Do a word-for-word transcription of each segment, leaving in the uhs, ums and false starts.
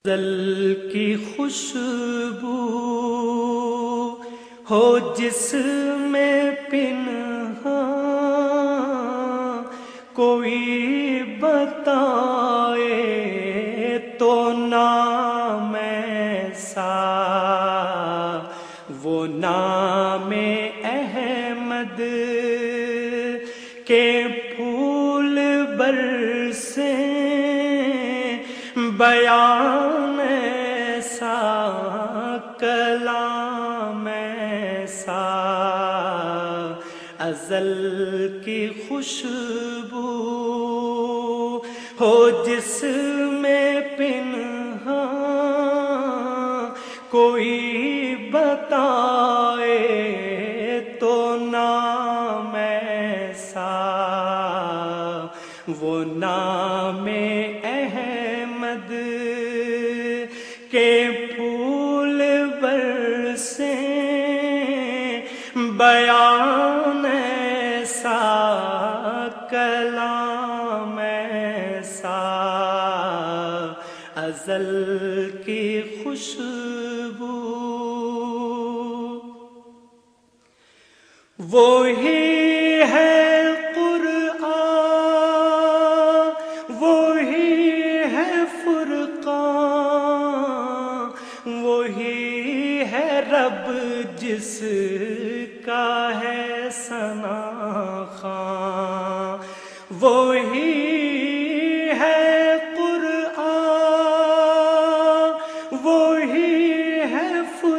ازل کی خوشبو ہو جس میں پنہاں، کوئی بتائے تو نام ایسا، وہ نام احمد کے پھول برسیں، بیان ایسا، کلام ایسا، ازل کی خوشبو ہو جس میں پنہاں، کوئی بتائے تو نام ایسا، وہ نام احمد کے پھول برسیں، بیان ایسا، کلام ایسا، ازل کی خوشبو، وہی ہے قرآن، وہی ہے فرقان، وہی ہے رب جس کا ہے ثنا خواں، وہی ہے قرآن، وہی ہے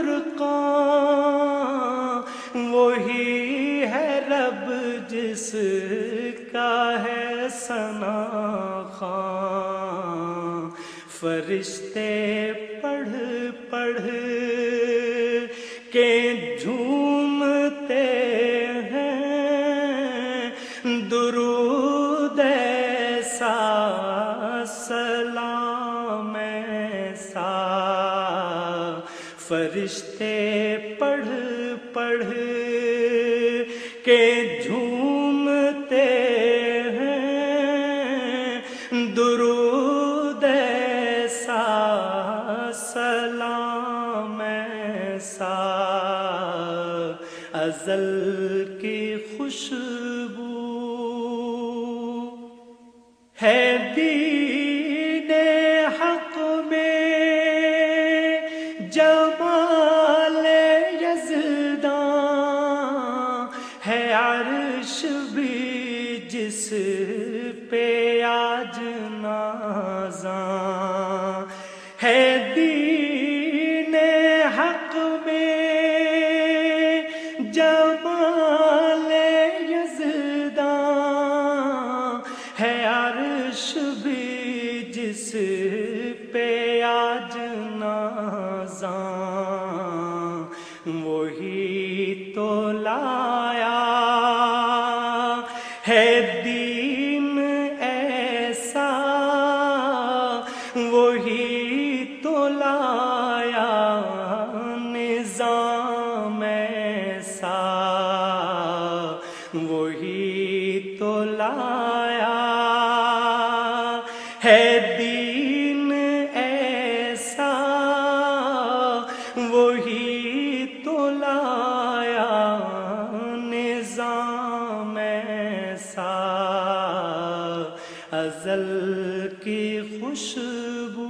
فرقان، وہی ہے رب جس کا ہے ثنا خواں، فرشتے پڑھ پڑھ کے جھومتے ہیں، درود ایسا، سلام ایسا، فرشتے پڑھ پڑھ کے جھومتے ہیں، درود ایسا، سلام ایسا، ازل کی خوشبو ہے، دین حق میں جمال یزداں، ہے عرش بھی جس پہ آج نازاں، ہے دین حق میں جمال یزداں، ہے عرش بھی جس پہ آج نازاں، وہی تو لایا ہے دین ایسا، وہی تو لایا نظام ایسا، وہی تو لایا ہے دین ایسا، وہی تو لایا نظام ایسا، ازل کی خوشبو،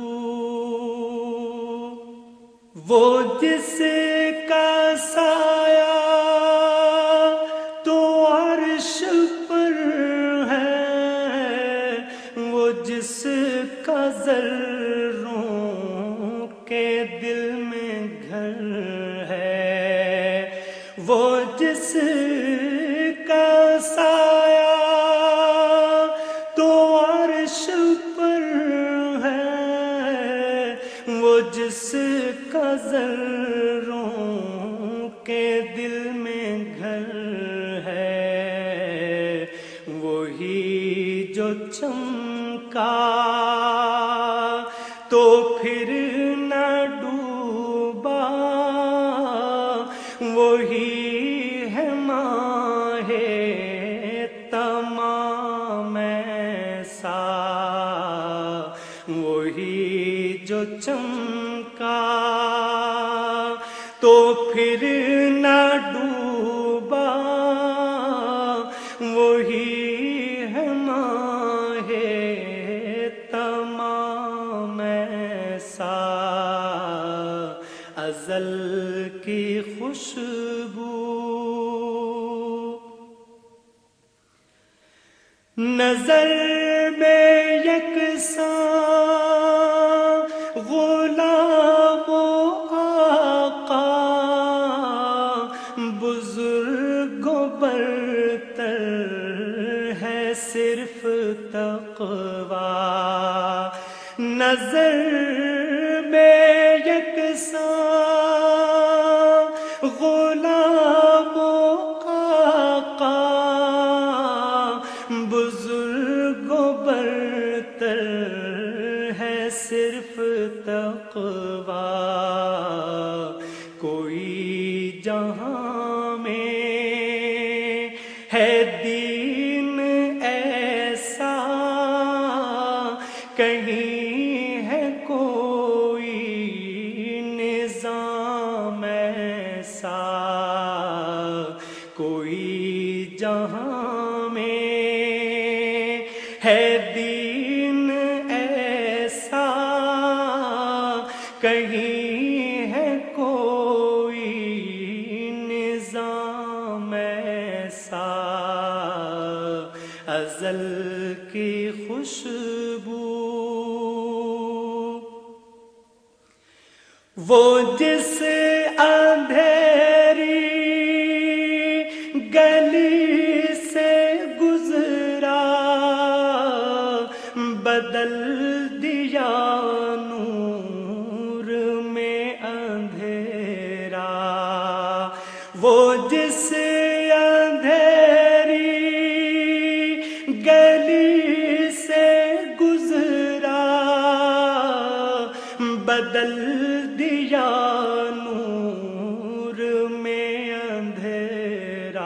وہ جس کا سایہ تو عرش پر ہے، وہ جس کا ذروں کے دل میں گھر ہے، وہ جس کا سایہ تو عرش پر ہے، وہ جس کا ذروں کے دل میں گھر ہے، وہی جو چمکا تو پھر نہ ڈوبا، وہی ہے ماہ تمام ایسا، وہی جو چمکا تو پھر نہ ڈوبا، وہی ہے ماہ تمام ایسا، ازل کی خوشبو نظر میں یکساں غلام و آقا، بزرگ و برتر ہے صرف تقویٰ، نظر میں یکساں غلام و آقا، بزرگ و برتر ہے صرف تقویٰ، کوئی جہاں میں ہے دین ایسا، کہیں ہے کوئی نظام ایسا، کوئی جہاں میں ہے دین ایسا، کہیں ہے کوئی نظام ایسا، ازل کی خوشبو وہ جس اندھیری گلی سے گزرا، بدل دیا نور میں اندھیرا، وہ جس اندھیری گلی سے گزرا، بدل دیا نور میں اندھیرا،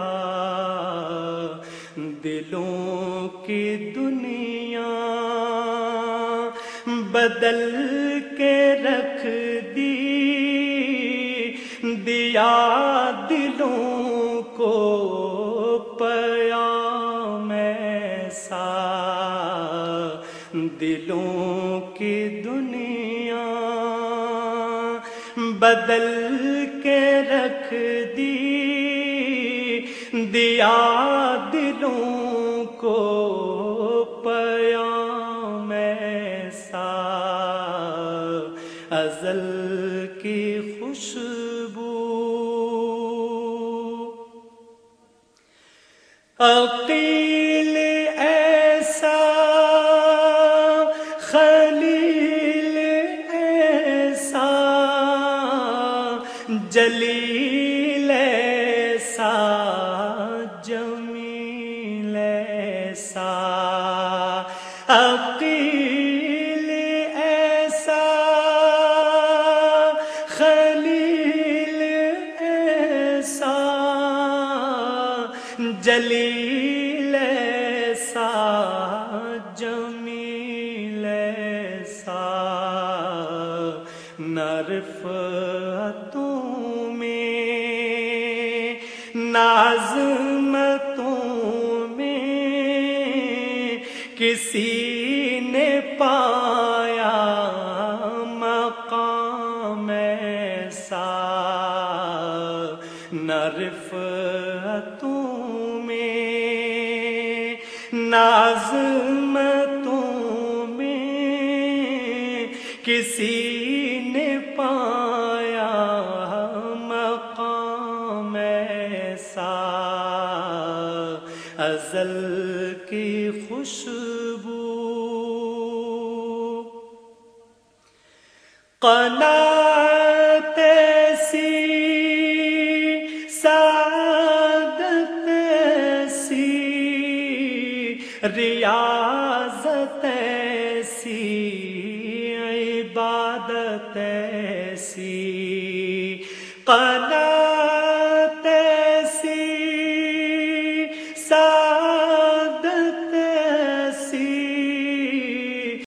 دلوں کی دنیا بدل کے رکھ دی، دیا دلوں کو پیام ایسا، دلوں کی دنیا بدل کے رکھ دی، دیا دلوں کو پیام ایسا، ازل کی خوشبو عقیل ایسا، خلیل ایسا، جلیل ایسا، جمیل ایسا، عقیل ایسا، خلیل ایسا، جلیل ایسا، جمیل ایسا، نہ رفعتوں میں نہ عظمتوں میں کسی نے پایا مقام ایسا، نہ رفعتوں میں نہ عظمتوں میں کسی نے پایا مقام ایسا، ازل کی خوشبو قناعت ایسی، سعادت ایسی، ریاضت ایسی، عبادت ایسی،